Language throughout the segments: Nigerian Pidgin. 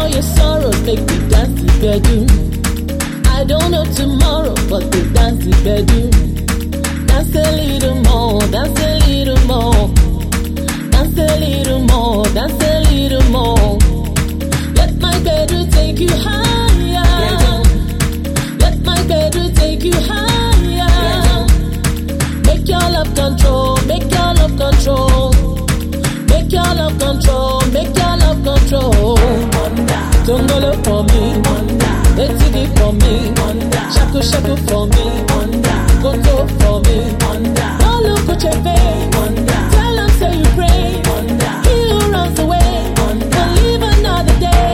all your sorrows, make me dance the bedroom. I don't know tomorrow, but the dance the bedroom. Dance a little more, dance a little more. Dance a little more, dance a little more. Let my bedroom take you higher. Let my bedroom take you higher. Make your love control, make your love control. Make your love control, make your love control. Don't go look for me, let's it for me. Shaku shaku for me, go to for me. Don't look at your face, tell them say you pray. He who runs away, will live another day.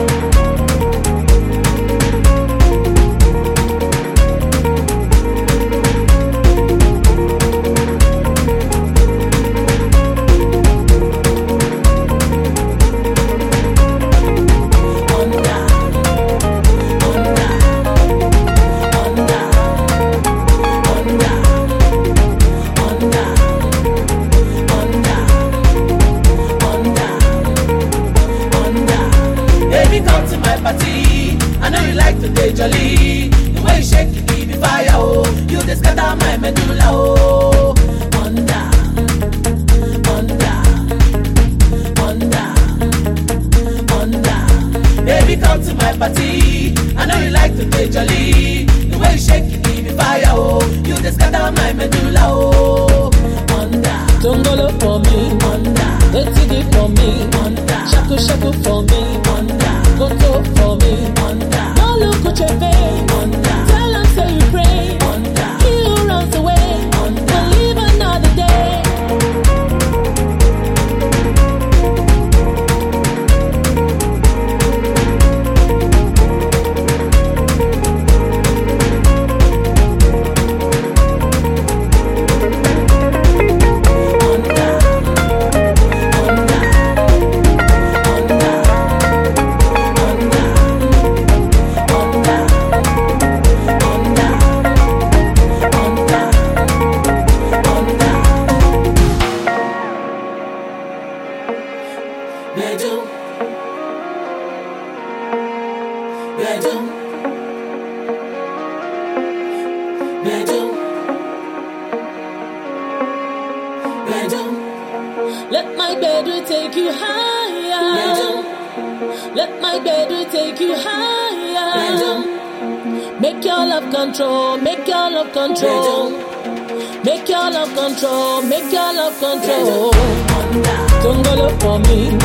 I know you like to day jolly. The way you shake it, give me fire, oh. You just scatter my medulla, oh. Onda, onda, onda, onda. Baby, come to my party. I know you like to day jolly. The way you shake it, give me fire, oh. You just scatter my medulla, oh. Onda. Don't go look for me, let's it for me. Shaku shaku for me, go to for me. Don't look at your face, tell them say you pray. He who runs away, will live another day. Let my bedroom take you higher. Let my bedroom take you higher. Make your love control, make your love control. Make your love control, make your love control. Don't go look for me,